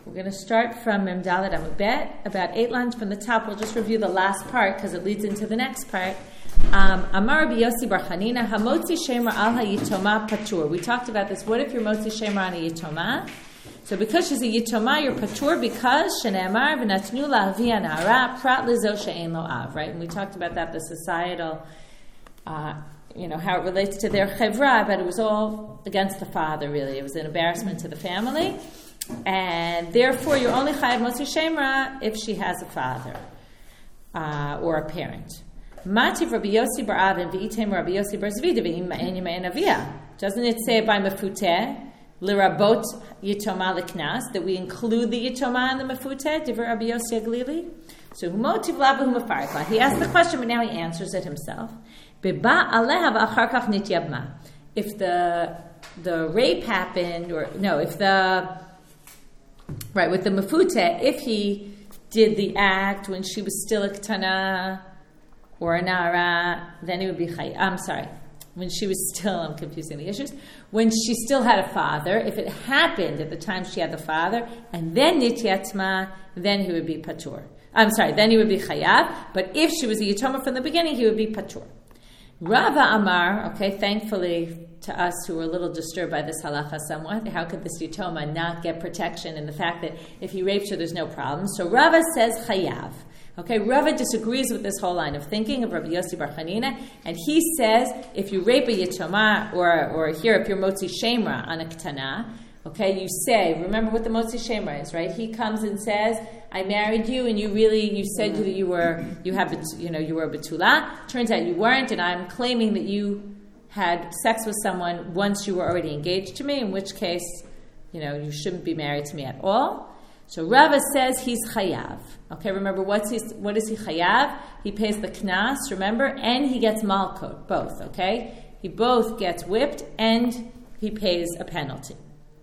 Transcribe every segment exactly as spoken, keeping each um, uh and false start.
We're going to start from Mem Dalet Amud Bet, about eight lines from the top. We'll just review the last part because it leads into the next part. Um, Amar Rabbi Yossi Bar Chanina, Hamotzi Shemer Al HaYitoma Patur. We talked about this. What if you're Motzi Shemer on a Yitoma? So because she's a Yitoma, you're Patur because Shene'emar V'natnu La'avi Na'ara Prat Lizo She'ein Lo Av. Right? And we talked about that, the societal, uh, you know, how it relates to their chevra, but it was all against the father, really. It was an embarrassment to the family. And therefore, you're only chayav motzi shemra if she has a father uh, or a parent. Mativ Rabbi Yossi bar Avin v'item Rabbi Yossi bar Zvida v'im ma'en avia. Doesn't it say by mefuteh lirabot yitoma leknas that we include the yitoma in the mefuteh? Divrei Rabbi Yossi Aglili. So motiv lavu mafarikla. He asked the question, but now he answers it himself. Beba aleha v'achar kach nityabma. If the the rape happened, or no, if the Right, with the mefuteh, if he did the act when she was still a ketana or a nara, then he would be chayav. I'm sorry, when she was still, I'm confusing the issues, when she still had a father, if it happened at the time she had the father, and then nityatma, then he would be patur. I'm sorry, then he would be chayav, but if she was a yitoma from the beginning, he would be patur. Rava Amar, okay, thankfully to us who were a little disturbed by this halacha somewhat, how could this yitoma not get protection in the fact that if he rapes her, there's no problem? So Rava says chayav. Okay, Rava disagrees with this whole line of thinking of Rabbi Yossi Bar Chanina, and he says if you rape a yitoma, or or here if you're motzi shemra on a ketana, okay, you say, remember what the motzi shemra is, right? He comes and says, I married you, and you really, you said that you were, you have, you know, you were a betula. Turns out you weren't, and I'm claiming that you had sex with someone once you were already engaged to me, in which case, you know, you shouldn't be married to me at all. So Rava says he's chayav. Okay, remember, what's he, what is he chayav? He pays the knas, remember, and he gets malkot, both, okay? He both gets whipped, and he pays a penalty.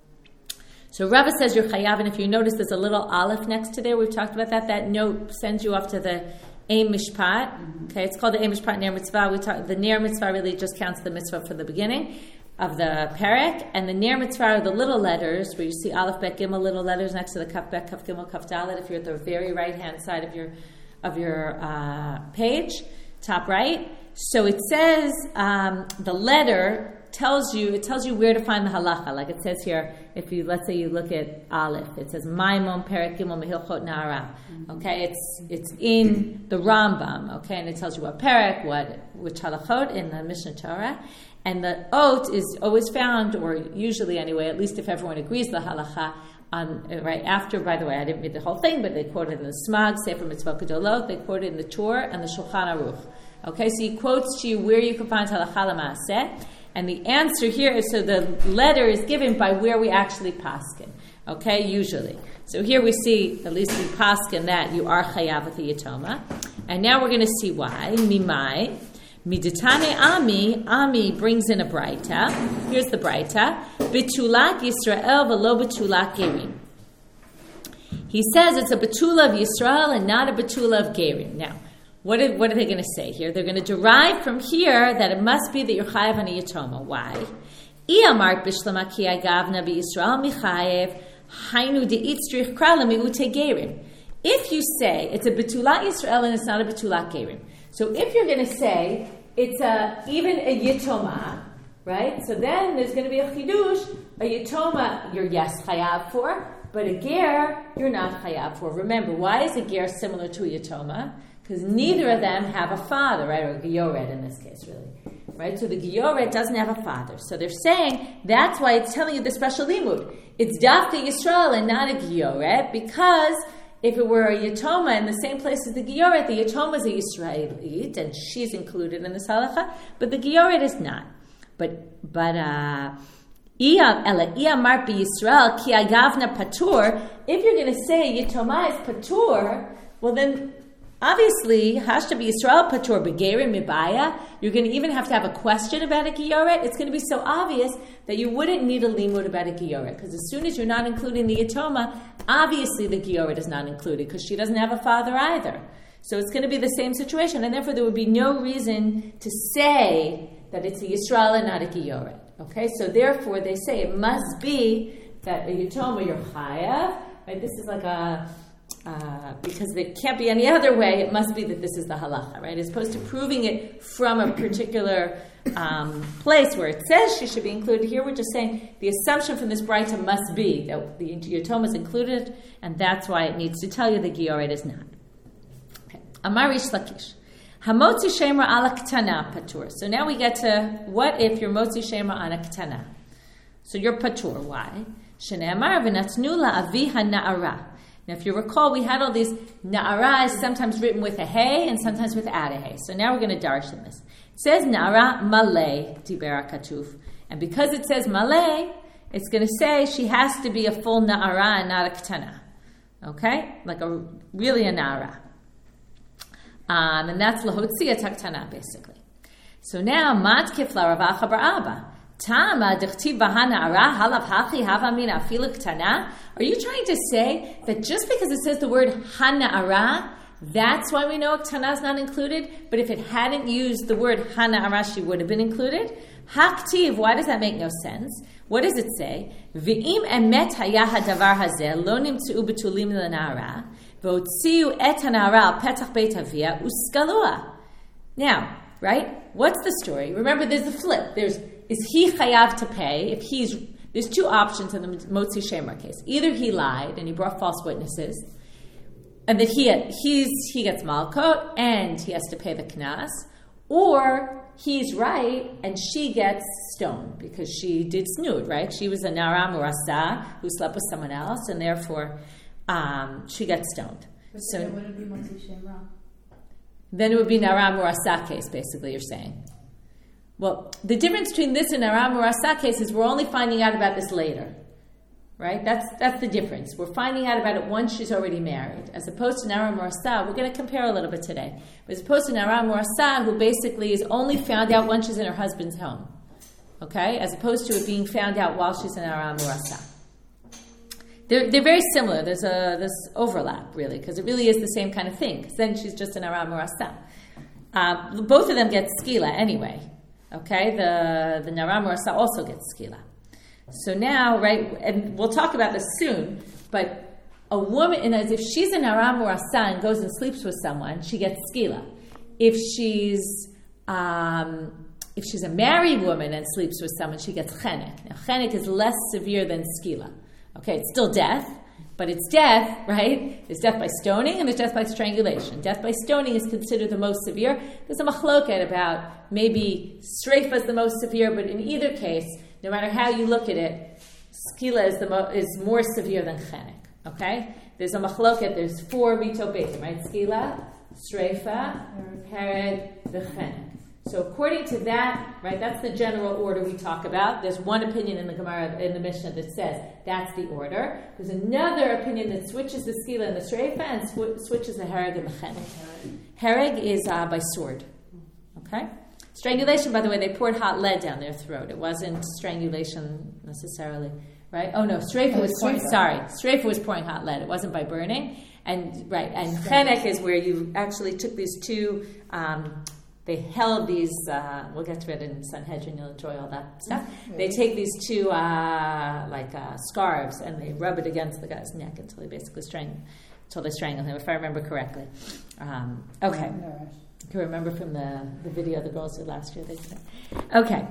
So Rava says you're chayav, and if you notice there's a little aleph next to there, we've talked about that, that note sends you off to the Ein Mishpat. Okay, it's called the Ein Mishpat Ner Mitzvah. We talk, the Ner Mitzvah really just counts the mitzvah from the beginning of the perek, and the Ner Mitzvah are the little letters, where you see aleph, bet, gimel, little letters next to the kaf, bet, kaf, gimel, kaf, dalet, if you're at the very right-hand side of your of your uh, page, top right. So it says, um, the letter tells you, it tells you where to find the halacha. Like it says here, if you, let's say you look at aleph, it says, Maimon perek gimel mehilchot na'ara. Okay, it's it's in the Rambam, okay, and it tells you what perek, what, which halachot in the Mishnah Torah. And the ot is always found, or usually anyway, at least if everyone agrees the halacha, on right after, by the way, I didn't read the whole thing, but they quoted in the Smag, Sefer Mitzvah Gedolot, they quoted in the Torah and the Shulchan Aruch. Okay, so he quotes to you where you can find halacha l'maaseh. And the answer here is, so the letter is given by where we actually paskin. Okay, usually. So here we see, at least we paskin that you are chayav with the yitoma. And now we're going to see why. Mimai. Miditane Ami. Ami brings in a braita. Here's the braita. Betulat Yisrael v'lo betulat gerim. He says it's a betula of Yisrael and not a betula of gerim. Now, What are, what are they going to say here? They're going to derive from here that it must be that you're chayav on a yitoma. Why? Iyamart b'shlama ki agavna b'Yisrael michayev hainu de'itzrich krala mi'ute gerim. If you say it's a betulat Yisrael and it's not a betulat gerim, so if you're going to say it's a even a yitoma, right? So then there's going to be a chidush. A yitoma you're yes chayav for, but a ger you're not chayav for. Remember, why is a ger similar to a yitoma? Because neither of them have a father, right? Or a Gioret in this case, really. Right? So the Gioret doesn't have a father. So they're saying that's why it's telling you the special limud. It's Dafka Yisrael and not a Gioret, because if it were a Yitoma in the same place as the Gioret, the Yitoma is a Yisraelite, and she's included in this halacha, but the Gioret is not. But, but, uh, if you're going to say Yitoma is patur, well then, obviously, hashta b'Yisrael patur b'gerim mibaya. You're going to even have to have a question about a gioret. It's going to be so obvious that you wouldn't need a limud about a gioret, because as soon as you're not including the yitoma, obviously the gioret is not included because she doesn't have a father either. So it's going to be the same situation, and therefore there would be no reason to say that it's a Yisrael and not a gioret. Okay, so therefore they say it must be that a yitoma you're chayav, right? This is like a, uh, because it can't be any other way, it must be that this is the halacha, right? As opposed to proving it from a particular um, place where it says she should be included. Here we're just saying the assumption from this Braita must be that the Yatoma is included, and that's why it needs to tell you the Gioret is not. Okay. Amar Rish Lakish. Hamotzi shemra ala ktana patur. So now we get to, what if you're motzi shemra ala ktana? So you're patur. Why? Shene'amar v'natnu la'avi ha'na'ara. Now if you recall, we had all these na'ara is sometimes written with a hey and sometimes without a hey. So now we're going to darshan this. It says na'ara malay dibera katuf. And because it says malay, it's going to say she has to be a full na'ara and not a ktana. Okay? Like a really a na'ara. Um, and that's lahotzia taktana, basically. So now, mat kifla ravacha bar abba. Tama dechtiv bahana ara halav hachi hava mina afilu ktana. Are you trying to say that just because it says the word hana ara, that's why we know ktana is not included? But if it hadn't used the word hana ara, she would have been included? Haktiv, why does that make no sense? What does it say? V'im emet haya hadavar hazeh lo nimtzu betulim l'nara. Now, right? What's the story? Remember, there's a flip. There's is he chayav to pay? If he's there's two options in the Motzi Shemer case. Either he lied and he brought false witnesses, and that he he's he gets malkot and he has to pay the knas, or he's right and she gets stoned because she did snood. Right? She was a nara murasa who slept with someone else, and therefore. Um, she gets stoned. But so then would it be Motzi Shemra? Then it would be Nara Murasa case, basically, you're saying. Well, the difference between this and Nara Murasa case is we're only finding out about this later. Right? That's that's the difference. We're finding out about it once she's already married. As opposed to Nara Murasa, we're going to compare a little bit today. But as opposed to Nara Murasa, who basically is only found out once she's in her husband's home. Okay? As opposed to it being found out while she's in Nara Murasa. They're, they're very similar. There's a this overlap, really, because it really is the same kind of thing. Because then she's just an Aram Murasa. Uh, both of them get skila anyway. Okay, the the Naram Murasa also gets skila. So now, right, and we'll talk about this soon. But a woman, and as if she's an Aram Murasa and goes and sleeps with someone, she gets skila. If she's um, if she's a married woman and sleeps with someone, she gets chenek. Now, chenek is less severe than skila. Okay, it's still death, but it's death, right? There's death by stoning and there's death by strangulation. Death by stoning is considered the most severe. There's a machloket about maybe streifa is the most severe, but in either case, no matter how you look at it, skila is the mo- is more severe than chenek. Okay? There's a machloket, there's four mito betim, right? Skila, streifa, herod, the chenek. So according to that, right, that's the general order we talk about. There's one opinion in the Gemara, in the Mishnah that says that's the order. There's another opinion that switches the skila and the shreifa and sw- switches the hereg and the chenek. Hereg is uh, by sword. Okay? Strangulation, by the way, they poured hot lead down their throat. It wasn't strangulation necessarily, right? Oh no, shreifa was pouring, sorry, shreifa was pouring hot lead. It wasn't by burning. And right, and chenek is where you actually took these two. Um, They held these, uh, we'll get to it in Sanhedrin, you'll enjoy all that stuff. Mm-hmm. They take these two, uh, like, uh, scarves, and they rub it against the guy's neck until they basically strangle, until they strangle him, if I remember correctly. Um, okay. I can remember from the, the video the girls did last year. They did that. Okay.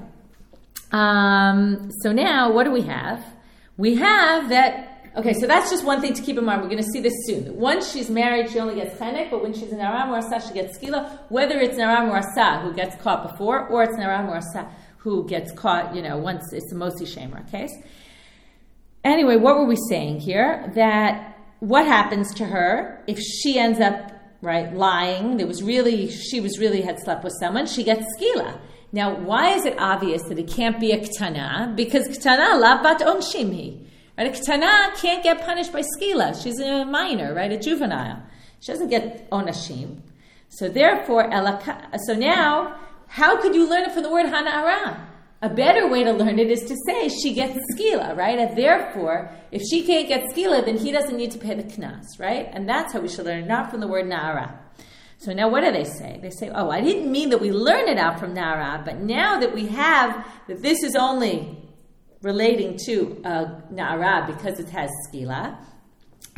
Um, so now, what do we have? We have that. Okay, so that's just one thing to keep in mind. We're going to see this soon. Once she's married, she only gets chenek, but when she's in Aram Murasa, she gets skila, whether it's an Aram Murasa who gets caught before, or it's an Aram Murasa who gets caught, you know, once it's a Motzi Shemer case. Anyway, what were we saying here? That what happens to her if she ends up, right, lying, there was really, she was really had slept with someone, she gets skila. Now, why is it obvious that it can't be a ktana? Because ktana la bat onshimhi. Right? A ktana can't get punished by skila. She's a minor, right? A juvenile. She doesn't get onashim. So therefore, elaka, so now, how could you learn it from the word hana'ara? A better way to learn it is to say she gets skila, right? And therefore, if she can't get skila, then he doesn't need to pay the knas, right? And that's how we should learn it, not from the word na'ara. So now what do they say? They say, oh, I didn't mean that we learn it out from na'ara, but now that we have, that this is only relating to uh, na'ara because it has skila,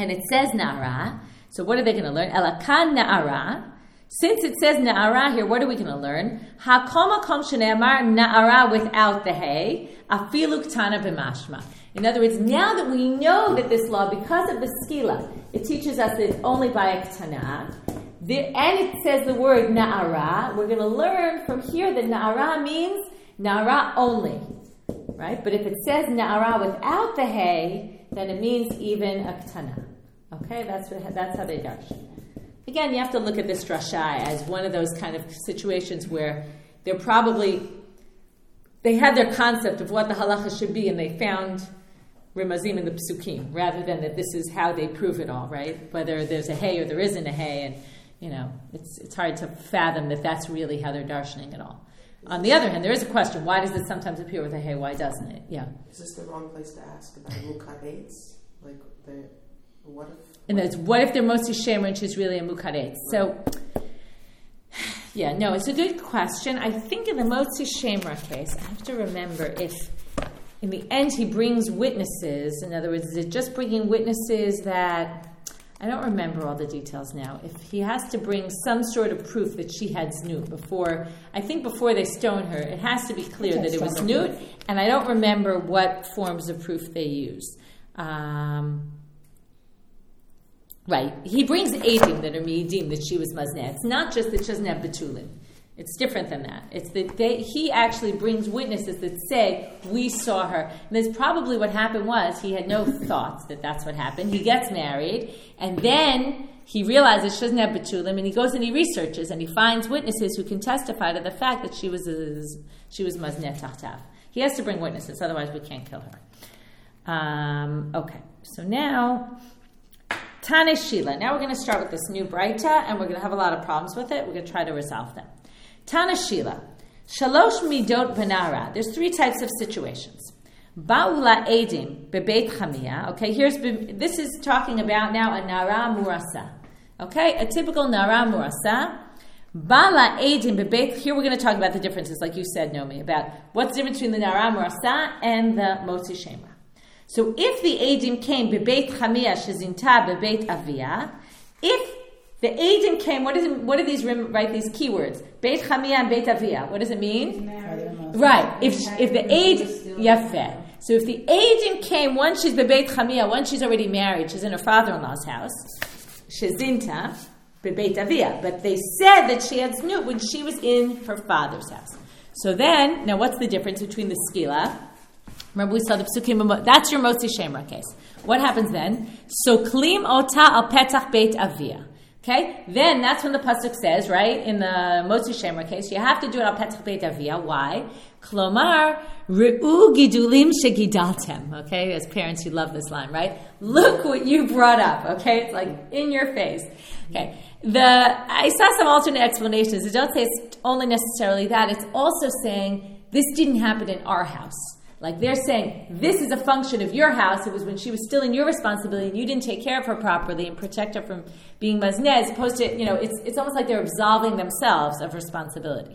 and it says na'ara. So what are they going to learn? Elakan na'ara. Since it says na'ara here, what are we going to learn? Hakol makom shene'amar na'ara without the hey, afilu ktana b'mashma. In other words, now that we know that this law, because of the skila, it teaches us that it's only by a ktana, and it says the word na'ara, we're going to learn from here that na'ara means na'ara only, right? But if it says na'ara without the hey, then it means even a ktana. Okay, that's what, that's how they darshan. Again, you have to look at this drashai as one of those kind of situations where they're probably, they had their concept of what the halacha should be, and they found Rimazim in the psukim, rather than that this is how they prove it all, right? Whether there's a hay or there isn't a hay, and, you know, it's it's hard to fathom that that's really how they're darshaning it all. On the other hand, there is a question, why does it sometimes appear with a hay, why doesn't it? Yeah. Is this the wrong place to ask about mukadetz? Like, the, what if... And that's, what if they're mostly shemer and she's really a mukadetz? So, yeah, no, it's a good question. I think in the motzi shemra case, I have to remember if in the end he brings witnesses. In other words, is it just bringing witnesses that, I don't remember all the details now. If he has to bring some sort of proof that she had znut before, I think before they stone her, it has to be clear that it was znut, and I don't remember what forms of proof they use. Um, right, he brings eidim that are mi'idim that she was mazneh. It's not just that she doesn't have betulin. It's different than that. It's that they, he actually brings witnesses that say, we saw her. And that's probably what happened was, he had no thoughts that that's what happened. He gets married, and then he realizes she doesn't have betulim, and he goes and he researches, and he finds witnesses who can testify to the fact that she was a, she was mazneh tachtav. He has to bring witnesses, otherwise we can't kill her. Um, okay, so now... Tane Shila. Now we're going to start with this new Braita, and we're going to have a lot of problems with it. We're going to try to resolve them. Tane Shila. Shalosh midot benara. There's three types of situations. Ba'ula edim bebeit chamia. Okay, here's this is talking about now a nara murasa. Okay, a typical nara murasa. Ba'la edim bebeit. Here we're going to talk about the differences, like you said, Nomi, about what's the difference between the nara murasa and the motzi shemra. So if the Eidim came, bebeit chamia shezinta bebeit avia, if the Eidim came, what, is it, what are these, right, these keywords? Beit chamia and beit avia. What does it mean? Right. If if the Eidim, yafeh. So if the Eidim came, once she's bebeit chamia, once she's already married, she's in her father-in-law's house, shezinta bebeit avia. But they said that she had znut when she was in her father's house. So then, now what's the difference between the skila? Remember we saw the psukim, that's your motzi shemra case. What happens then? So klim ota al petach beit avia. Okay? Then that's when the pasuk says, right, in the motzi shemra case, you have to do it al petach beit avia. Why? Klomar re'u gidulim shegidaltem. Okay? As parents, you love this line, right? Look what you brought up. Okay? It's like in your face. Okay. The I saw some alternate explanations. It don't say it's only necessarily that. It's also saying this didn't happen in our house. Like they're saying, this is a function of your house. It was when she was still in your responsibility and you didn't take care of her properly and protect her from being mazneh, as opposed to, you know, it's it's almost like they're absolving themselves of responsibility.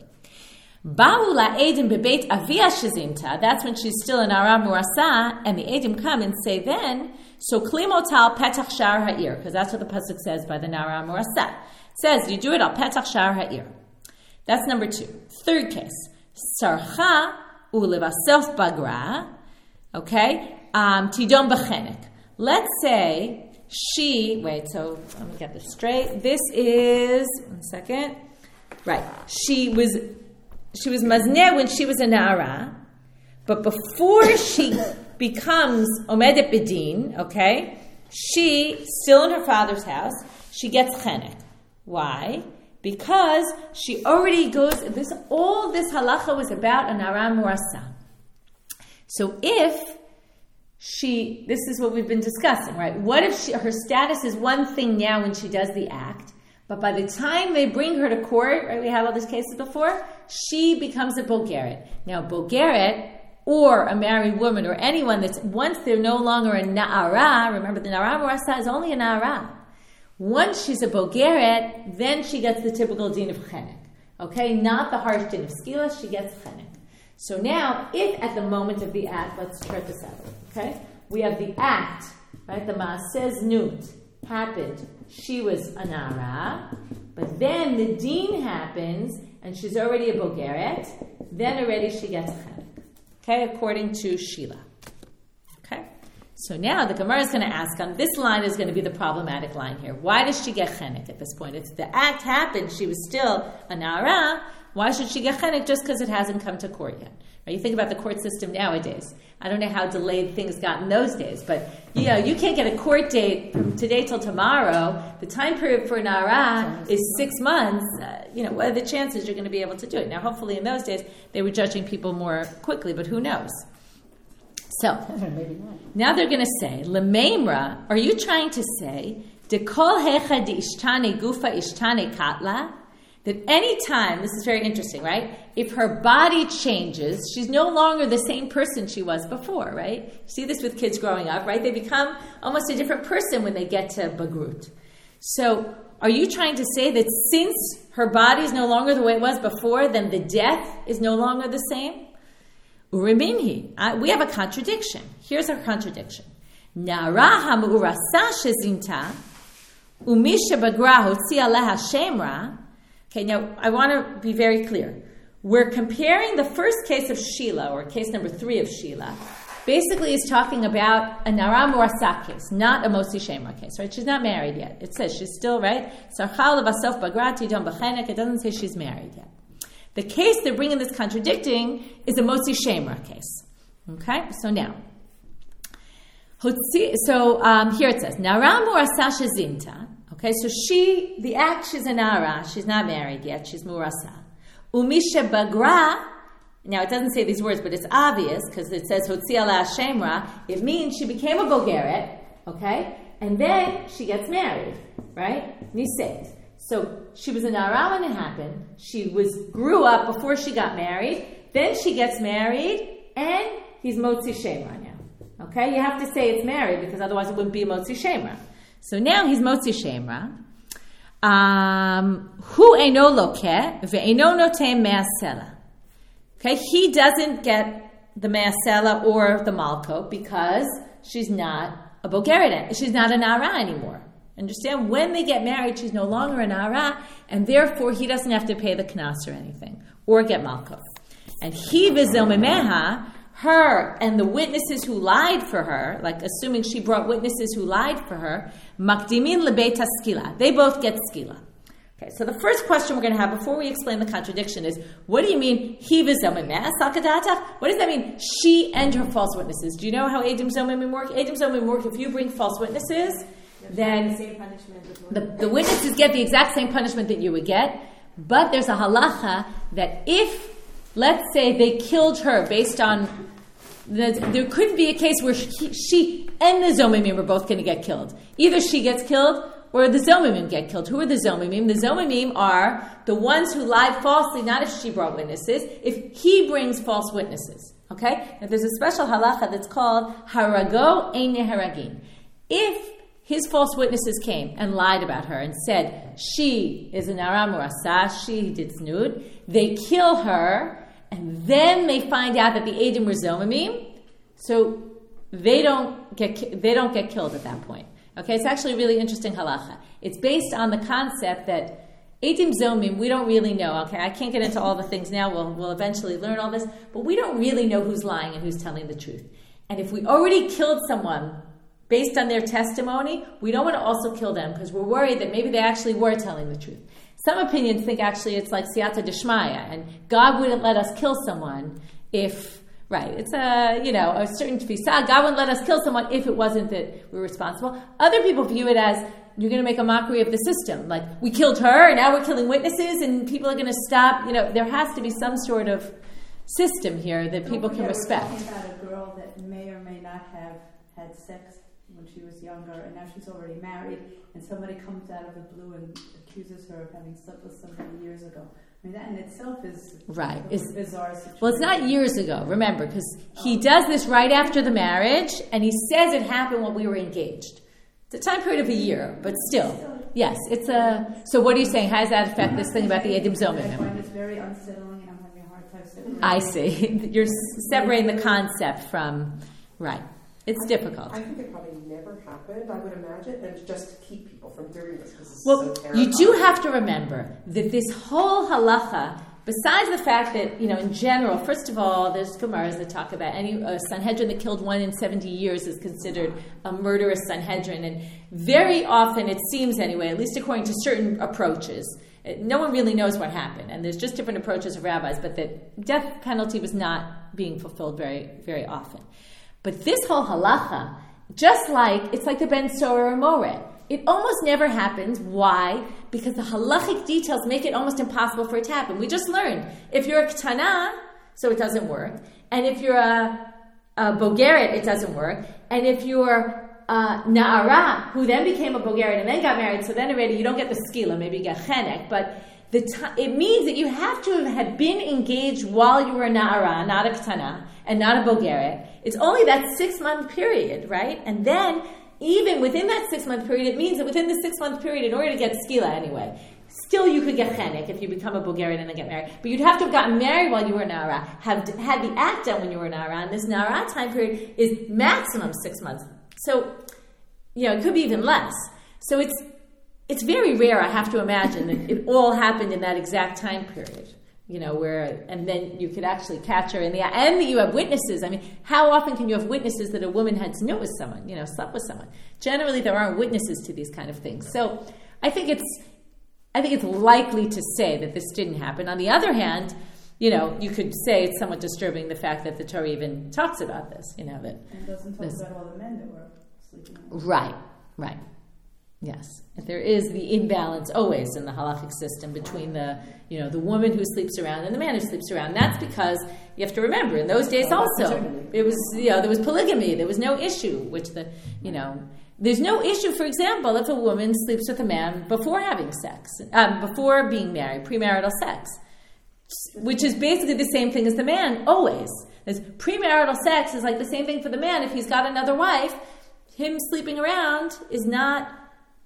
Ba'ula edim bebeit avia shezinta, that's when she's still in Aram Murasa, and the edim come and say then, so klimotal petach shar ha'ir, because that's what the pasuk says by the Aram Murasa. It says, you do it al petach shar ha'ir. That's number two. Third case, sarcha ulevasef bagra, okay, um, tidon b'chenek. Let's say she, wait, so let me get this straight. This is, one second, right, she was, she was mazneh when she was a na'ara, but before she becomes omedet b'din, okay, she, still in her father's house, she gets chenek. Why? Because she already goes, this all this halacha was about an aram murasa. So if she, this is what we've been discussing, right? What if she, her status is one thing now when she does the act, but by the time they bring her to court, right, we had all these cases before, she becomes a bogeret. Now, bogeret, or a married woman, or anyone that's, once they're no longer a na'ara, remember the na'ara murasa is only a na'ara. Once she's a bogeret, then she gets the typical din of chenek. Okay, not the harsh din of skila, she gets chenek. So now, if at the moment of the act, let's chart this out, okay? We have the act right? The Maaseh Znut happened. She was a Nara, but then the Din happens, and she's already a Bogeret. Then already she gets Chenek. Okay, according to Sheila. Okay, so now the Gemara is going to ask on this line is going to be the problematic line here. Why does she get Chenek at this point? It's the act happened. She was still a Nara. Why should she get Chenek just because it hasn't come to court yet? Right? You think about the court system nowadays. I don't know how delayed things got in those days, but you know, you can't get a court date from today till tomorrow. The time period for Nara is six months. Uh, you know, what are the chances you're going to be able to do it? Now, hopefully in those days, they were judging people more quickly, but who knows? So, now they're going to say, L'meimra, are you trying to say, Dekol hecha di ishtane gufa ishtane katla? That any time, this is very interesting, right? If her body changes, she's no longer the same person she was before, right? You see this with kids growing up, right? They become almost a different person when they get to Bagrut. So, are you trying to say that since her body is no longer the way it was before, then the death is no longer the same? Uriminhi. Uh, we have a contradiction. Here's our contradiction. Nara ha'mu'urasa shezinta umisha bagra hotzi aleha shemra. Okay, now I want to be very clear. We're comparing the first case of Sheila, or case number three of Sheila, basically is talking about a Nara Murasa case, not a Motzi Shemra case, right? She's not married yet. It says she's still, right? Sarchal Vasof Bagrati Don Bachenek. It doesn't say she's married yet. The case they're bringing this contradicting is a Motzi Shemra case. Okay, so now. So um, here it says, Nara Murasa Shezinta. Okay, so she, the act, she's a Nara. She's not married yet. She's Murasa. Umisha Bagra. Now, it doesn't say these words, but it's obvious because it says Hotzi ala Shemra. It means she became a Bogeret, okay? And then she gets married, right? Nised. So she was a Nara when it happened. She was grew up before she got married. Then she gets married, and he's Motzi Shemra now. Okay? You have to say it's married because otherwise it wouldn't be a Motzi Shemra. So now he's Motzi Shemra. Hu eino lokeh ve'eino notem me'asela. Okay, he doesn't get the me'asela or the malko because she's not a bogeret. She's not a nara anymore. Understand? When they get married, she's no longer a nara, and therefore he doesn't have to pay the knas or anything or get malko. And he v'zel memeha. Her and the witnesses who lied for her, like assuming she brought witnesses who lied for her, makdimin lebeit skila. They both get skila. Okay, so the first question we're going to have before we explain the contradiction is, what do you mean, he v'zomimeh salkadata? What does that mean, she and her false witnesses? Do you know how edim zomimim work? Edim zomimim work, if you bring false witnesses, then the, same punishment the, the witnesses get the exact same punishment that you would get, but there's a halacha that if, let's say they killed her based on, the, there could be a case where she, she and the Zomimim are both going to get killed. Either she gets killed or the Zomimim get killed. Who are the Zomimim? The Zomimim are the ones who lied falsely, not if she brought witnesses, if he brings false witnesses. Okay? Now there's a special halacha that's called harago ein haragin. If his false witnesses came and lied about her and said she is an Nara Murasa, she did snood, they kill her, and then they find out that the Eidim were Zomimim, so they don't get they don't get killed at that point. Okay, it's actually a really interesting halacha. It's based on the concept that Eidim Zomim, we don't really know. Okay, I can't get into all the things now. We'll we'll eventually learn all this, but we don't really know who's lying and who's telling the truth. And if we already killed someone based on their testimony, we don't want to also kill them because we're worried that maybe they actually were telling the truth. Some opinions think actually it's like siyata deshmaya, and God wouldn't let us kill someone if, right, it's a, you know, a certain tfisa. God wouldn't let us kill someone if it wasn't that we were responsible. Other people view it as, you're going to make a mockery of the system. Like, we killed her, and now we're killing witnesses, and people are going to stop. You know, there has to be some sort of system here that people can respect. We're talking about a girl that may or may not have had sex when she was younger, and now she's already married, and somebody comes out of the blue and accuses her of having slept with somebody years ago. I mean, that in itself is right. a it's, bizarre situation. Well, it's not years ago, remember, because he does this right after the marriage, and he says it happened when we were engaged. It's a time period of a year, but still. Yes, it's a... So what are you saying? How does that affect this thing about the Eidim Zomim? I find it's very unsettling, and I'm having a hard time separating. I see. You're separating the concept from... Right. It's I, difficult. I think it probably never happened, I would imagine, and it's just to keep people from doing this because it's Well, so terrible. you do have to remember that this whole halacha, besides the fact that, you know, in general, first of all, there's Gemaras that talk about any uh, Sanhedrin that killed one in seventy years is considered a murderous Sanhedrin. And very often, it seems anyway, at least according to certain approaches, it, no one really knows what happened. And there's just different approaches of rabbis, but that death penalty was not being fulfilled very, very often. But this whole halacha, just like, it's like the Ben Sora or Moreh. It almost never happens. Why? Because the halachic details make it almost impossible for it to happen. We just learned, if you're a ketana, so it doesn't work. And if you're a, a bogeret, it doesn't work. And if you're a na'ara, who then became a bogeret and then got married, so then already you don't get the skila, maybe you get chenek, but the t- it means that you have to have been engaged while you were a na'ara, not a ketana, and not a bogeret. It's only that six-month period, right? And then, even within that six-month period, it means that within the six-month period, in order to get skila anyway, still you could get chenek if you become a bogeret and then get married. But you'd have to have gotten married while you were a na'ara, have had the act done when you were a na'ara, and this na'ara time period is maximum six months. So, you know, it could be even less. So it's it's very rare, I have to imagine, that it all happened in that exact time period. You know, where, and then you could actually catch her in the, and you have witnesses. I mean, how often can you have witnesses that a woman had snooed with someone, you know, slept with someone? Generally, there aren't witnesses to these kind of things. So I think it's, I think it's likely to say that this didn't happen. On the other hand, you know, you could say it's somewhat disturbing the fact that the Torah even talks about this, you know, that. And doesn't talk this, about all the men that were sleeping on. Right, right. Yes, there is the imbalance always in the halachic system between the, you know, the woman who sleeps around and the man who sleeps around. That's because you have to remember in those days also it was, you know, there was polygamy. There was no issue, which the, you know, there's no issue. For example, if a woman sleeps with a man before having sex, um, before being married, premarital sex, which is basically the same thing as the man always. As premarital sex is like the same thing for the man. If he's got another wife, him sleeping around is not.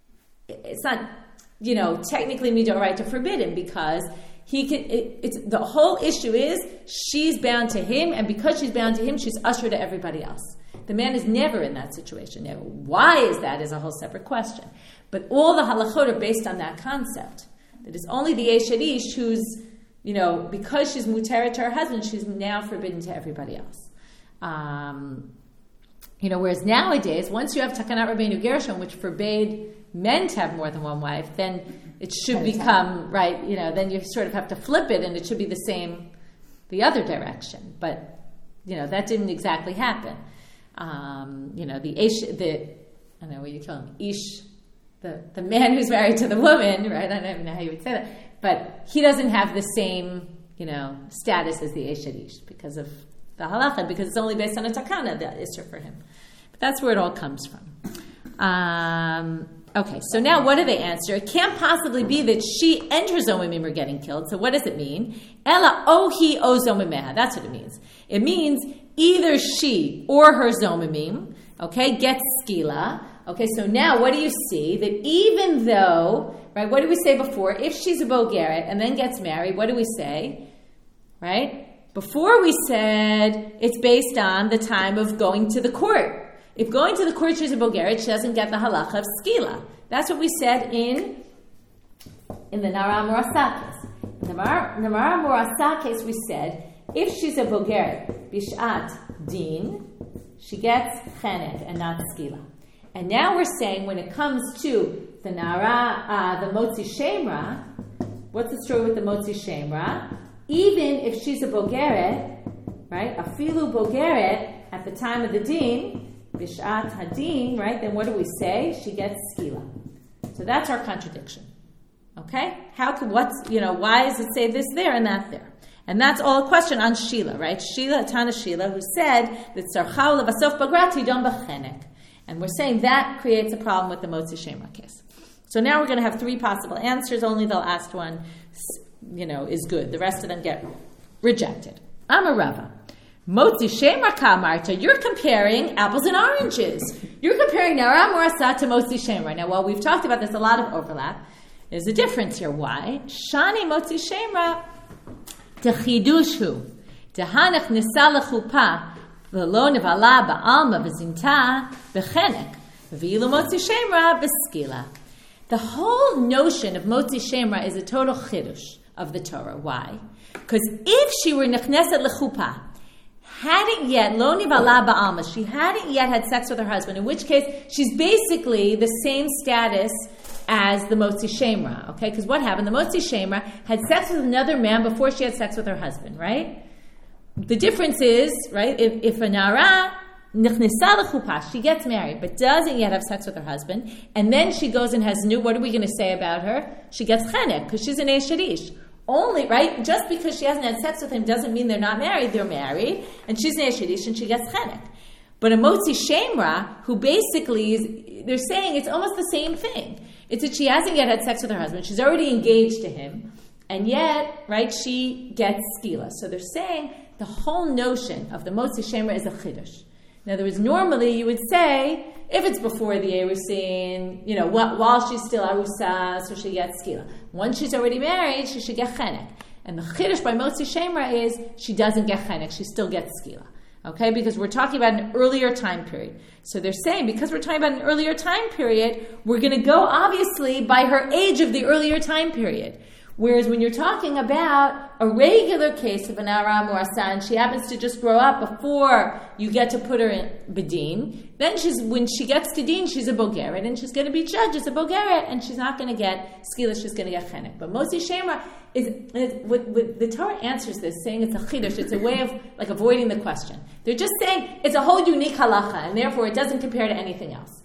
It's not, you know, technically midoraita to forbid him because he can. It, it's the whole issue is she's bound to him, and because she's bound to him, she's usher to everybody else. The man is never in that situation. Now, why is that? Is a whole separate question. But all the halachot are based on that concept. That it's only the eshet ish who's, you know, because she's muteret to her husband, she's now forbidden to everybody else. Um, you know, whereas nowadays, once you have takanat Rabbeinu Gershon, which forbade men to have more than one wife, then it should become, right, you know, then you sort of have to flip it and it should be the same, the other direction. But, you know, that didn't exactly happen. Um, you know, the ish, the, I don't know what you call him, ish, the, the man who's married to the woman, right, I don't even know how you would say that, but he doesn't have the same, you know, status as the eshet ish because of the halacha, because it's only based on a takana, the isser for him. But that's where it all comes from. Um... Okay, so now what do they answer? It can't possibly be that she and her zomimim are getting killed. So what does it mean? Ela ohi o zomimeha. That's what it means. It means either she or her zomimim, okay, gets skila. Okay, so now what do you see? That even though, right, what did we say before? If she's a bogeret and then gets married, what do we say? Right? Before we said it's based on the time of going to the court. If going to the court she's a bogeret, she doesn't get the halacha of skila. That's what we said in in the Nara Murasa case. In the Nara Murasa case, we said if she's a bogeret bishat din, she gets chenek and not skila. And now we're saying when it comes to the Nara, uh, the motzi shemra, what's the story with the motzi shemra? Even if she's a bogeret, right, afilu bogeret at the time of the din. Bishat hadin, right? Then what do we say? She gets skila. So that's our contradiction. Okay? How could what's you know? Why does it say this there and that there? And that's all a question on Shila, right? Shila Tana Shila, who said that sarchau levasof bagrati don b'chenek, and we're saying that creates a problem with the motzi shemra case. So now we're going to have three possible answers. Only the last one, you know, is good. The rest of them get rejected. Amar Rava. Motzi shemra kamarta, you're comparing apples and oranges. You're comparing Nara Murasa to Motzi shemra. Now, while we've talked about this, a lot of overlap. There's a difference here. Why? Shani Motzi shemra, techidushu, tehanach nisa lechupa, V'lo nevala ba'alma v'zinta b'chenek. V'ilu motzi shemra b'skila. The whole notion of motzi shemra is a total chidush of the Torah. Why? Because if she were nechneset lechupa, hadn't yet, lo nivala ba'alma, she hadn't yet had sex with her husband, in which case she's basically the same status as the motzi shemra, okay? Because what happened? The motzi shemra had sex with another man before she had sex with her husband, right? The difference is, right, if, if a nara Nichnesa l'chupa, she gets married, but doesn't yet have sex with her husband, and then she goes and has new, what are we going to say about her? She gets chenek, because she's an Esherish. Only, right, just because she hasn't had sex with him doesn't mean they're not married, they're married, and she's an Esherish, and she gets chenek. But a motzi shemra, who basically is, they're saying it's almost the same thing. It's that she hasn't yet had sex with her husband, she's already engaged to him, and yet, right, she gets skila. So they're saying the whole notion of the motzi shemra is a chiddush. In other words, normally you would say, if it's before the Erusin, you know, while she's still Arusa, so she gets skila. Once she's already married, she should get chenek. And the chiddush by motzi shemra is she doesn't get chenek, she still gets skila. Okay, because we're talking about an earlier time period. So they're saying, because we're talking about an earlier time period, we're going to go, obviously, by her age of the earlier time period. Whereas when you're talking about a regular case of an aram or asa, and she happens to just grow up before you get to put her in bedin, then she's when she gets to din, she's a bogeret, and she's going to be judged as a bogeret, and she's not going to get skila, she's going to get chenek. But motzi shemra is, is what, what the Torah answers this, saying it's a chiddush, it's a way of like avoiding the question. They're just saying it's a whole unique halacha, and therefore it doesn't compare to anything else.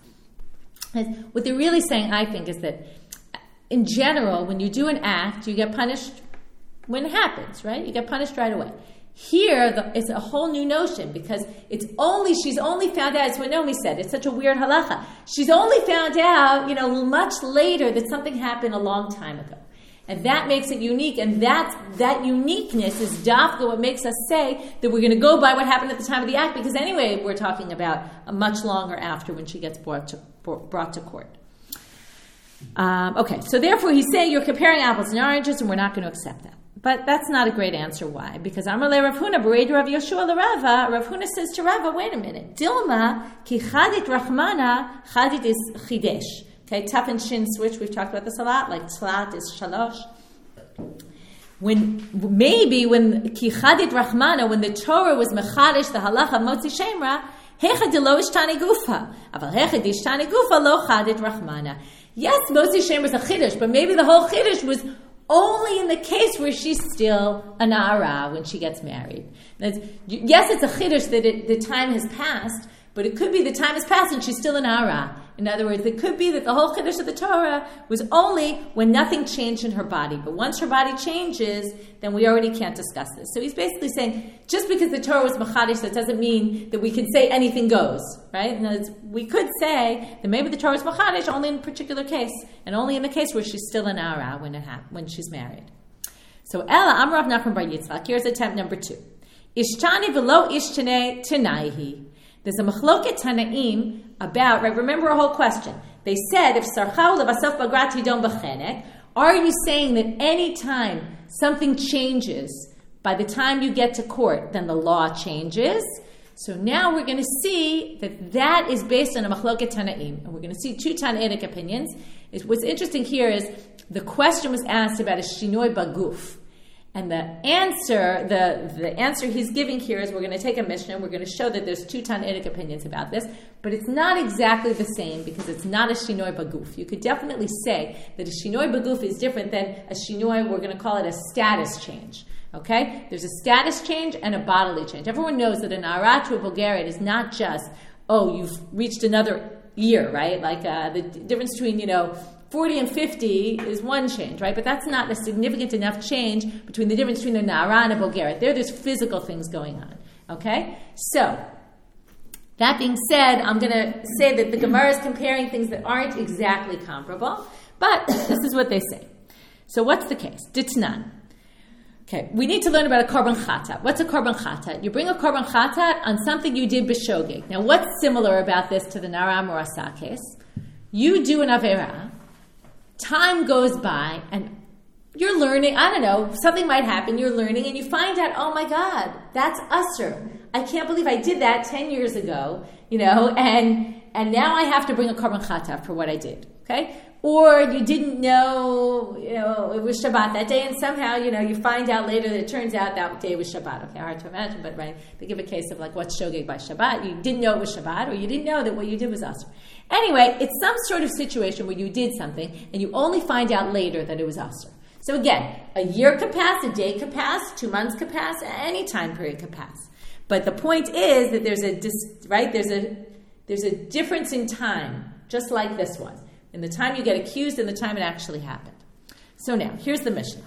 And what they're really saying, I think, is that in general, when you do an act, you get punished when it happens, right? You get punished right away. Here, the, it's a whole new notion because it's only, she's only found out, it's what Naomi said, it's such a weird halacha. She's only found out, you know, much later that something happened a long time ago. And that makes it unique, and that, that uniqueness is dafka what makes us say that we're going to go by what happened at the time of the act, because anyway, we're talking about a much longer after when she gets brought to, brought to court. Um, okay, so therefore he's saying you're comparing apples and oranges, and we're not going to accept that. But that's not a great answer. Why? Because Amalei Rav Huna, Bereidu Rav Yoshua LeRava, Rav Huna says to Rava, wait a minute, Dilma ki chadit Rachmana, chadit is chidesh. Okay, taf and shin switch. We've talked about this a lot. Like tlat is shalosh. When maybe when ki chadit Rachmana, when the Torah was mechadish the halacha motzi shemra, hecha delo ishtani gufa, aval hecha dishtani gufa lo chadit Rachmana. Yes, motzi shemra is a chiddush, but maybe the whole chiddush was only in the case where she's still a na'ara when she gets married. That's, yes, it's a chiddush that it, the time has passed, but it could be the time has passed and she's still a na'ara. In other words, it could be that the whole chiddush of the Torah was only when nothing changed in her body. But once her body changes, then we already can't discuss this. So he's basically saying, just because the Torah was machadish, that doesn't mean that we can say anything goes, right? And we could say that maybe the Torah is machadish only in a particular case, and only in the case where she's still an ara when it ha- when she's married. So Ella Amrav Nachman Bar Yitzchak. Here's attempt number two. Ishtani v'lo ishtane tanaihi. There's a machloket tanaim about, right, remember a whole question. They said, if sarchau levasof bagrat hidon b'chenek, are you saying that any time something changes, by the time you get to court, then the law changes? So now we're going to see that that is based on a machloket tanaim. And we're going to see two Tanaitic opinions. It, what's interesting here is the question was asked about a shinoi baguf. And the answer, the, the answer he's giving here is we're going to take a Mishnah, we're going to show that there's two Tanaitic opinions about this, but it's not exactly the same because it's not a shinoi baguf. You could definitely say that a shinoi baguf is different than a shinoi, we're going to call it a status change. Okay? There's a status change and a bodily change. Everyone knows that an ara to a Bulgarian is not just, oh, you've reached another year, right? Like uh, the difference between, you know, forty and fifty is one change, right? But that's not a significant enough change between the difference between a Na'ara and a Bulgaret. There, there's physical things going on, okay? So, that being said, I'm going to say that the Gemara is comparing things that aren't exactly comparable, but this is what they say. So what's the case? Ditnan. Okay, we need to learn about a korban chatat. What's a korban chatat? You bring a korban chatat on something you did b'shogeg. Now, what's similar about this to the Na'ara Morasa case? You do an Avera. Time goes by and you're learning, I don't know, something might happen, you're learning and you find out, oh my God, that's usher. I can't believe I did that ten years ago, you know, and and now I have to bring a korban chatav for what I did, okay? Or you didn't know, you know, it was Shabbat that day, and somehow, you know, you find out later that it turns out that day was Shabbat. Okay, hard to imagine, but right, they give a case of like what's shogeg by Shabbat. You didn't know it was Shabbat, or you didn't know that what you did was asur. Anyway, it's some sort of situation where you did something, and you only find out later that it was asur. So again, a year could pass, a day could pass, two months could pass, any time period could pass. But the point is that there's a right, there's a there's a difference in time, just like this one. In the time you get accused and the time it actually happened. So now, here's the Mishnah.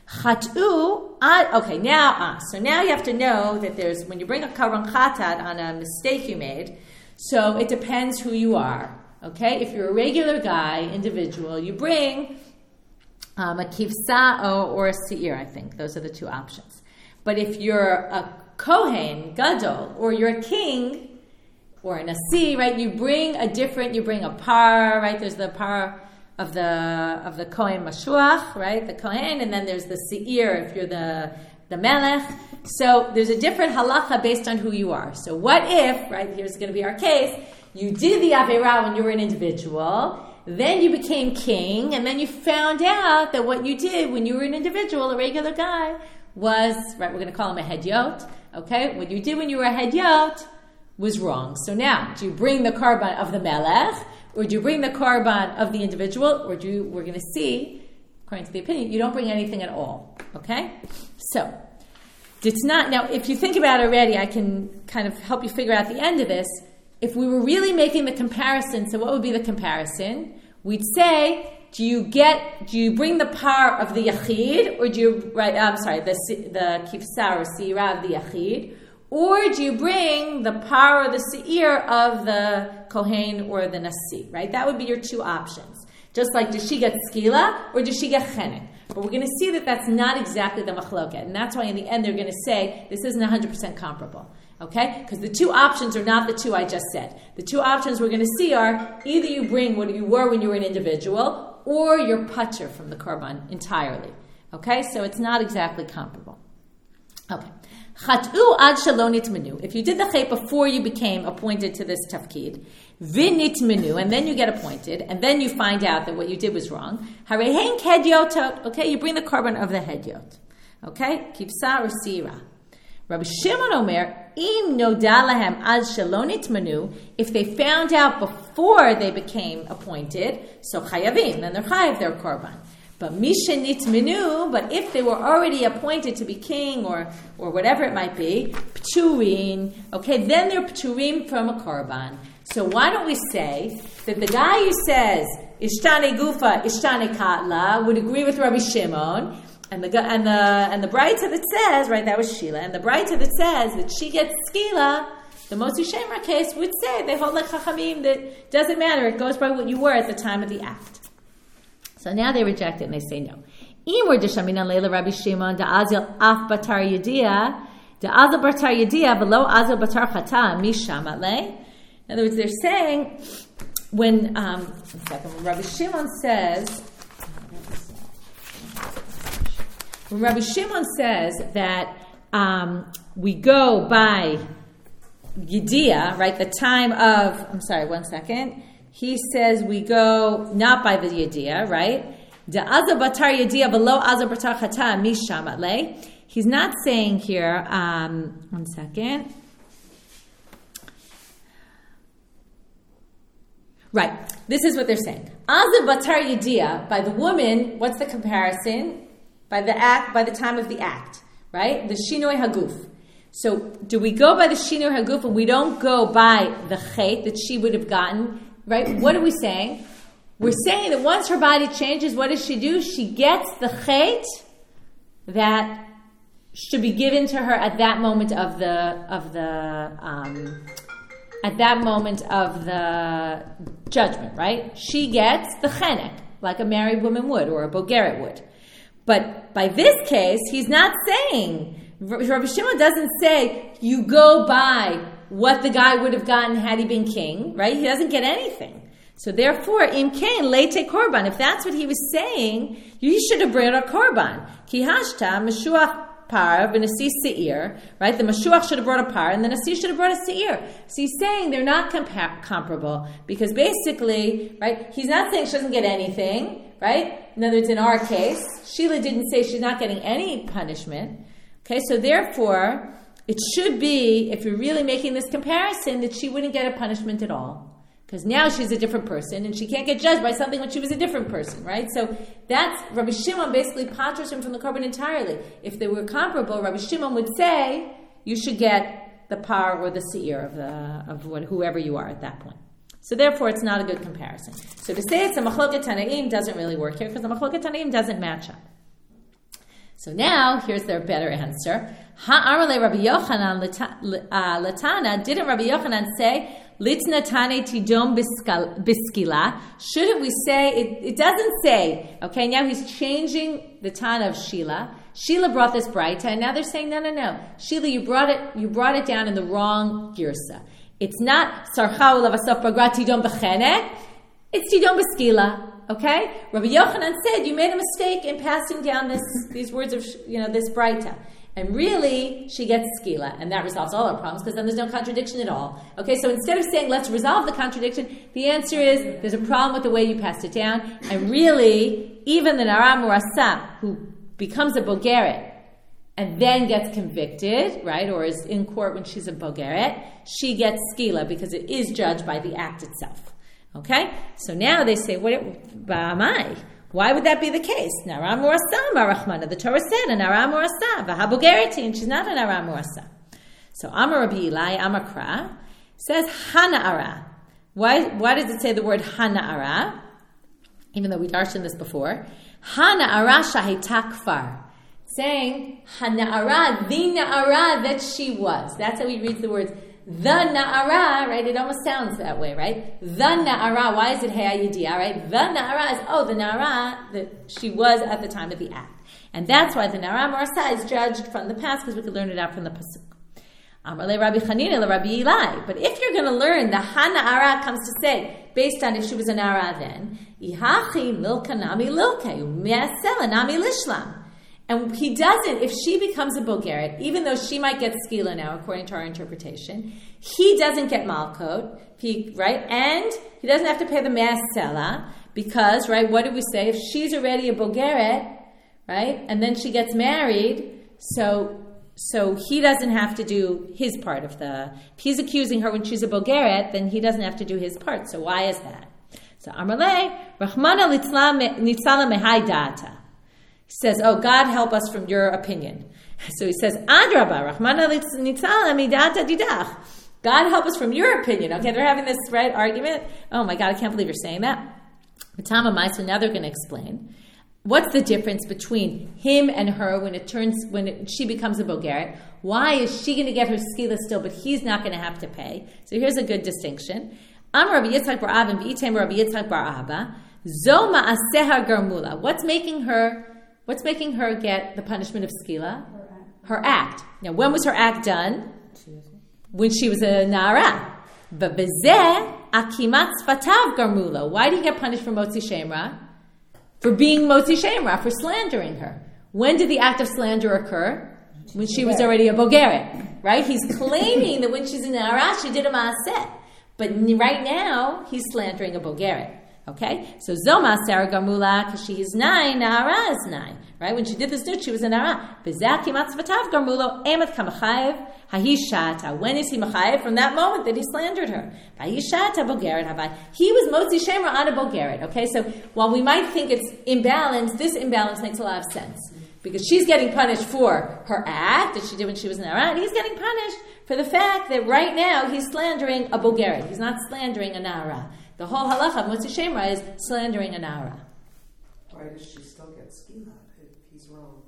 Chat'u, okay, now, ah, so now you have to know that there's, when you bring a korban chatat on a mistake you made, so it depends who you are, okay? If you're a regular guy, individual, you bring um, a kivsa or a seir, I think. Those are the two options. But if you're a kohen, gadol, or you're a king, or a nasi, right? You bring a different, you bring a par, right? There's the par of the of the kohen mashuach, right? The kohen, and then there's the seir if you're the the melech. So there's a different halacha based on who you are. So what if, right? Here's going to be our case. You did the avera when you were an individual, then you became king, and then you found out that what you did when you were an individual, a regular guy, was right. We're going to call him a hedyot. Okay, what you did when you were a hedyot was wrong. So now, do you bring the korban of the melech, or do you bring the korban of the individual, or do you, we're going to see, according to the opinion, you don't bring anything at all. Okay? So, it's not, now if you think about it already, I can kind of help you figure out the end of this. If we were really making the comparison, so what would be the comparison? We'd say, do you get, do you bring the par of the yachid, or do you, right, I'm sorry, the, the kivsa or sira of the yachid, or do you bring the par or the seir of the kohen or the nasi, right? That would be your two options. Just like, does she get skila or does she get chenek? But we're going to see that that's not exactly the machloket. And that's why in the end they're going to say this isn't one hundred percent comparable. Okay? Because the two options are not the two I just said. The two options we're going to see are either you bring what you were when you were an individual, or you're patur from the korban entirely. Okay? So it's not exactly comparable. Okay. Chat'u ad shelo nitmenu. If you did the chet before you became appointed to this tafkid, v'nitmenu, and then you get appointed, and then you find out that what you did was wrong. Harehen kedyotot. Okay, you bring the korban of the hedyot. Okay, kivsa or sira. Rabbi Shimon Omer, im noda lahem ad shelo nitmenu. If they found out before they became appointed, so chayavim, then they're chayav their korban. But misha nitmenu, but if they were already appointed to be king or or whatever it might be, pturin, okay, then they're pturim from a korban. So why don't we say that the guy who says ishtane gufa, ishtane katla would agree with Rabbi Shimon, and the and the and the braita that says, right, that was Sheila, and the braita that says that she gets skila, the Motzi Shemer case would say they hold like chachamim that doesn't matter, it goes by what you were at the time of the act. So now they reject it and they say no. Imur deshamina leila Rabbi Shimon da'azil af batar yedia da'azil batar yedia v'lo azil batar chata mishamat le. In other words, they're saying when um, one second, when Rabbi Shimon says when Rabbi Shimon says that um, we go by yedia, right? The time of I'm sorry, one second. He says we go not by the yediyah, right? Da'aza batar yediyah v'lo aza batar chata mishamat le. He's not saying here, um, one second. Right, this is what they're saying. Aza batar yediyah, by the woman, what's the comparison? By the act, by the time of the act, right? The shinoi haguf. So do we go by the shinoi haguf and we don't go by the chet that she would have gotten? Right? What are we saying? We're saying that once her body changes, what does she do? She gets the chet that should be given to her at that moment of the of the um, at that moment of the judgment. Right? She gets the chenek like a married woman would or a bogeret would. But by this case, he's not saying. Rabbi Shimon doesn't say you go by what the guy would have gotten had he been king, right? He doesn't get anything. So therefore, im kain leite korban. If that's what he was saying, you should have brought a korban. Ki hashta meshuach par, v'nasi se'ir, right? The Mashuach should have brought a par, and the Nasi should have brought a se'ir. So he's saying they're not compa- comparable, because basically, right, he's not saying she doesn't get anything, right? In other words, in our case, Sheila didn't say she's not getting any punishment. Okay, so therefore, it should be, if you're really making this comparison, that she wouldn't get a punishment at all. Because now she's a different person, and she can't get judged by something when she was a different person, right? So that's, Rabbi Shimon basically patras him from the korban entirely. If they were comparable, Rabbi Shimon would say, you should get the par or the se'ir of, the, of what, whoever you are at that point. So therefore, it's not a good comparison. So to say it's a machloket tanaim doesn't really work here, because the machloket tanaim doesn't match up. So now, here's their better answer. Ha'arale Rabbi Yochanan Latana, didn't Rabbi Yochanan say, Litna tane tidom biskila? Shouldn't we say, it, it doesn't say, okay, now he's changing the Tana of Sheila. Sheila brought this braita, and now they're saying, no, no, no. Sheila, you brought it, you brought it down in the wrong girsa. It's not sarchau lavasaf bagrat tidom b'chene, it's tidom biskila. Okay, Rabbi Yochanan said you made a mistake in passing down this these words of you know this braita, and really she gets skila, and that resolves all our problems because then there's no contradiction at all. Okay, so instead of saying let's resolve the contradiction, the answer is there's a problem with the way you passed it down, and really even the Nara Murasa who becomes a bogeret and then gets convicted, right, or is in court when she's a bogeret, she gets skila because it is judged by the act itself. Okay, so now they say, what? Ba'amai. Why would that be the case? Nara Murasa, Marachmana. The Torah said, Nara Murasa, V'habogereti, and she's not a Nara Murasa. So Amar Rabbi Eli, Amakra, says Hana'ara. Why, why does it say the word Hana'ara? Even though we darshan this before. Hana'ara shahitakfar. Saying, Hana'ara, the Na'ara that she was. That's how he reads the words. The Na'ara, right? It almost sounds that way, right? The Na'ara, why is it He'ayidiyah, right? The Na'ara is, oh, the Na'ara that she was at the time of the act. And that's why the Na'ara Marasa is judged from the past, because we could learn it out from the Pasuk. Amar le Rabbi Chanina le Rabbi Eli. But if you're going to learn, the Ha-Na'ara comes to say, based on if she was a Na'ara then, Ihachi milka nami lilke, u'me'asela nami lishlam. And he doesn't, if she becomes a bogeret, even though she might get skila now, according to our interpretation, he doesn't get malkot, he, right? And he doesn't have to pay the me'asela, because, right, what did we say? If she's already a bogeret, right, and then she gets married, so so he doesn't have to do his part of the, if he's accusing her when she's a bogeret, then he doesn't have to do his part. So why is that? So Amarle, Rahmana nitzala mehai data. He says, oh, God help us from your opinion. So he says, Adraba, Rahmana nitzala midata didach. God help us from your opinion. Okay, they're having this right argument. Oh my God, I can't believe you're saying that. Matamamai, so now they're going to explain. What's the difference between him and her when it turns when it, she becomes a bogeret? Why is she going to get her skila still, but he's not going to have to pay? So here's a good distinction. Amar Rabbi Yitzchak bar Abba and V'item Rabbi Yitzchak bar Abba. Zo ma'aseha garmula. What's making her? What's making her get the punishment of skila? Her act. Now, when was her act done? When she was a nara. But bezeh akimat sfatav garmula. Why do you get punished for motzi shemra? For being motzi shemra, for slandering her. When did the act of slander occur? When she was already a bogeret, right? He's claiming that when she's in nara, she did a maaseh. But right now, he's slandering a bogeret. Okay, so Zoma Sarah Garmula, because she is nine, Na'ara is nine. Right? When she did this nut, she was a Na'ara. Bezaki Matzvatav Garmulo, Emet Kamachayev, Hahishata. When is he Machayev? From that moment that he slandered her. Hahishata Bogeret Havai. He was Motzi Shemra on a Bogeret. Okay, so while we might think it's imbalanced, this imbalance makes a lot of sense. Because she's getting punished for her act that she did when she was a Na'ara, and he's getting punished for the fact that right now he's slandering a Bogeret. He's not slandering a Na'ara. The whole halacha of Motzi Shemra is slandering a Na'ara. Why does she still get skila if he's wrong?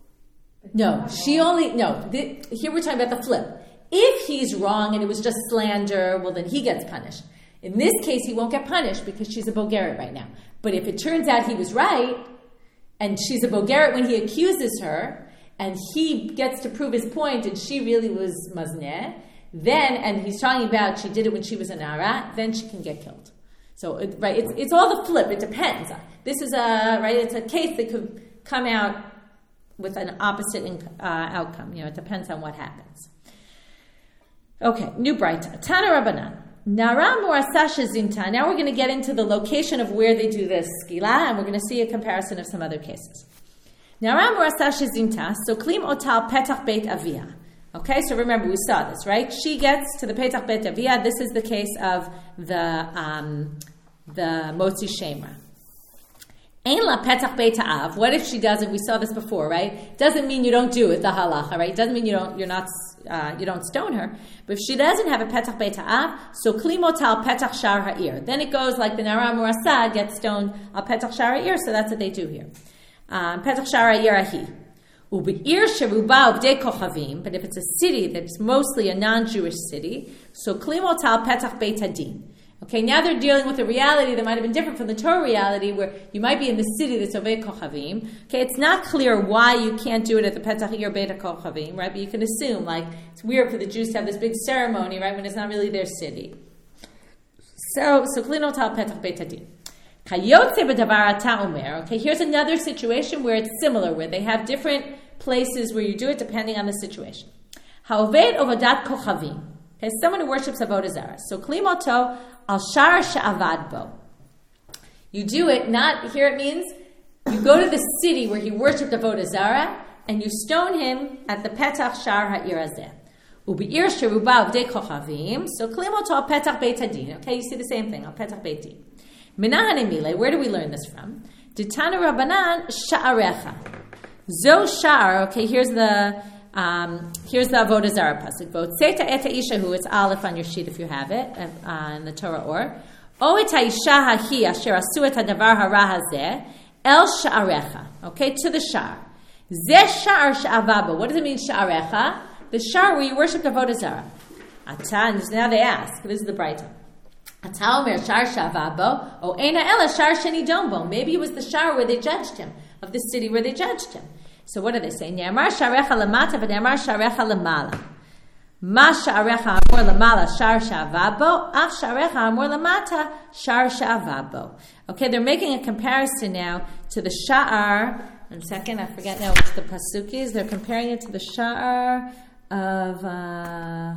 No, she only, no, the, here we're talking about the flip. If he's wrong and it was just slander, well then he gets punished. In this case, he won't get punished because she's a bogeret right now. But if it turns out he was right, and she's a bogeret when he accuses her, and he gets to prove his point, and she really was mazneh, then, and he's talking about she did it when she was a Na'ara, then she can get killed. So, it, right, it's it's all the flip. It depends. This is a right. It's a case that could come out with an opposite uh, outcome. You know, it depends on what happens. Okay, new Braita. Tana Rabbanan. Nara Mu'asa Shezimta. Now we're going to get into the location of where they do this skila, and we're going to see a comparison of some other cases. Nara Mu'asa Shezimta. So Klim Otal Petach Beit Avia. Okay, so remember we saw this, right? She gets to the Petach Beit Avia. This is the case of the um, the Motzi Shemra. Ein la petach beit ha'av. What if she doesn't? We saw this before, right? Doesn't mean you don't do it, the halacha, right? Doesn't mean you don't, you're not, uh, you don't stone her. But if she doesn't have a petach beit ha'av, so klimotal petach shar ha'ir. Then it goes like the Nara Murasa gets stoned al petach shar ha'ir. So that's what they do here. Um, petach shar ha'ir ahi. Ube'ir sheruba uvdei kochavim. But if it's a city that's mostly a non-Jewish city, so klimotal petach beit hadin. Okay, now they're dealing with a reality that might have been different from the Torah reality, where you might be in the city that's Ovei Kochavim. Okay, it's not clear why you can't do it at the Petach Ir Beit Kochavim, right? But you can assume, like, it's weird for the Jews to have this big ceremony, right, when it's not really their city. So, so Klino Tal Petach Beit Hadin. Kayotze b'davar ata omer. Okay, here's another situation where it's similar, where they have different places where you do it depending on the situation. Ha'oved ovodat kochavim. Okay, someone who worships Avodah Zarah. So klimoto al shar she'avad bo. You do it not, here it means, you go to the city where he worshipped Avodah Zarah, and you stone him at the Petach Shar Ha'ir Hazeh. U'be'ir sheruba avdei kochavim. So klimoto al Petach Beit Hadin. Okay, you see the same thing, al Petach Beit Din. Minahan emile, where do we learn this from? Ditana Rabbanan sha'arecha. Zo sha'ar, okay, here's the... Um, here's the Avodah Zarah pasuk. V'otzeta et ha'ishahu. It's aleph on your sheet if you have it uh, in the Torah or. O et ha'isha hahi asher asu et hadavar hara hazeh el sha'arecha. Okay, to the sha'ar. Zeh sha'ar sha'avabo. What does it mean sha'arecha? The sha'ar where you worship Avodah Zarah. Ata. Now they ask. This is the Braita. Ata omer sha'ar sha'avabo. O eina ela sha'ar shenidombo. Maybe it was the sha'ar where they judged him, of the city where they judged him. So what do they say? Ne'amar sha'arecha lamata v'ne'amar sha'arecha lamala. Ma sha'arecha amor lamala shar sha'avabo, ach sha'arecha amor lamata shar sha'avabo. Okay, they're making a comparison now to the sha'ar. One second, I forget now which the pasuk is. They're comparing it to the sha'ar of... Uh,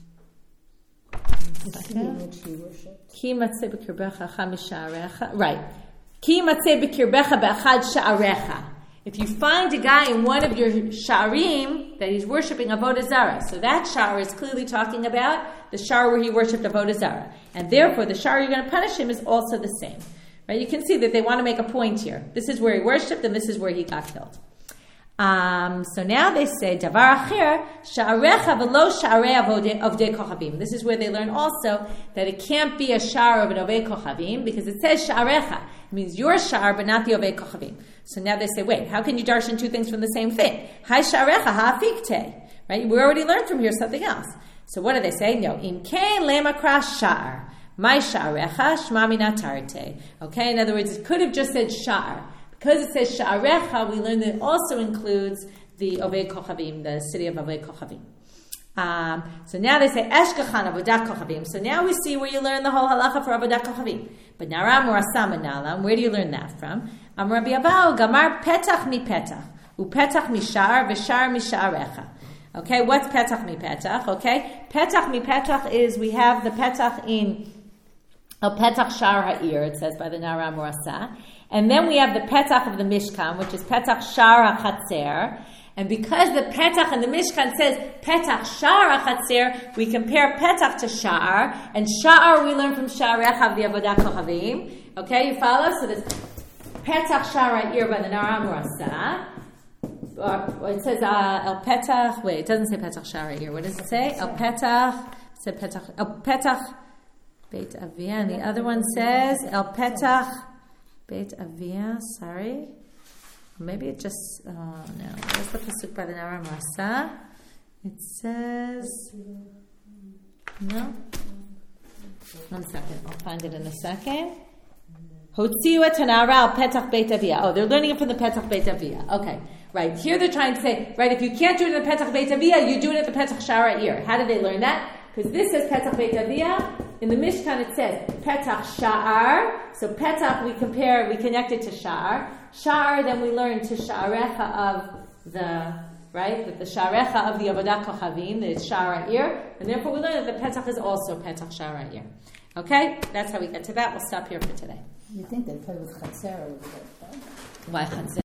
Ki matzeh b'kirbecha chamish sha'arecha. Right. Ki matzeh b'kirbecha be'achad sha'arecha. If you find a guy in one of your sha'arim that he's worshiping Avodah Zarah, so that sha'ar is clearly talking about the sha'ar where he worshipped Avodah Zarah. And therefore, the sha'ar you're going to punish him is also the same. Right? You can see that they want to make a point here. This is where he worshipped and this is where he got killed. Um, so now they say, Davar acher, sha'arecha v'lo sha'arei avdei kochavim. This is where they learn also that it can't be a sha'ar of an ovei kochavim because it says sha'arecha. It means your sha'ar, but not the ovei kochavim. So now they say, wait, how can you darshan two things from the same thing? Hai sha'arecha ha'afikte. Right? We already learned from here something else. So what do they say? No. Im kein lemakra sha'ar. My sha'arecha shma minatarte. Okay, in other words, it could have just said sha'ar. Because it says sha'arecha, we learn that it also includes the Ovei Kochavim, the city of Ovei Kochavim. Um, so now they say eshkachan avodat kochavim. So now we see where you learn the whole halacha for avodat kochavim. But naram or asam nalam, where do you learn that from? Am Rabbi Abau gamar petach mi petach u petach mi shar v'shar mi sha'arecha. Okay, what's petach mi petach? Okay, petach mi petach is we have the petach in al petach shar ha'ir. It says by the naram or asa, and then we have the petach of the mishkan, which is petach shar ha'chatzer. And because the petach in the Mishkan says petach sha'ar ha'chatzer, we compare petach to sha'ar, and sha'ar we learn from sha'arecha v'avodat kochavim. Okay, you follow? So there's petach sha'ar ha'ir by the Naram Rasa. Or it says uh, el petach. Wait, it doesn't say petach sha'ar ha'ir. What does it say? El petach. It said petach. El petach Beit Avia, and the other one says el petach Beit Avia. Sorry. Maybe it just, oh no, where's the pasuk by the Naram Rasa? It says, no? One second, I'll find it in a second. Hotziu et hanara al petach beit avia. Oh, they're learning it from the petach beit avia. Okay, right. Here they're trying to say, right, if you can't do it in the petach beit avia, you do it at the petach sha'ar ha'ir. How did they learn that? Because this says petach beit avia. In the Mishkan it says petach sha'ar. So petach we compare, we connect it to sha'ar. Sha'ar then we learn to sha'arecha of the right that the sharecha of the avodah kochavim is shara ir, and therefore we learn that the petach is also petach shara ir. Okay, that's how we get to that. We'll stop here for today. You think they'd play with chatzera with it, though? Why chatzera?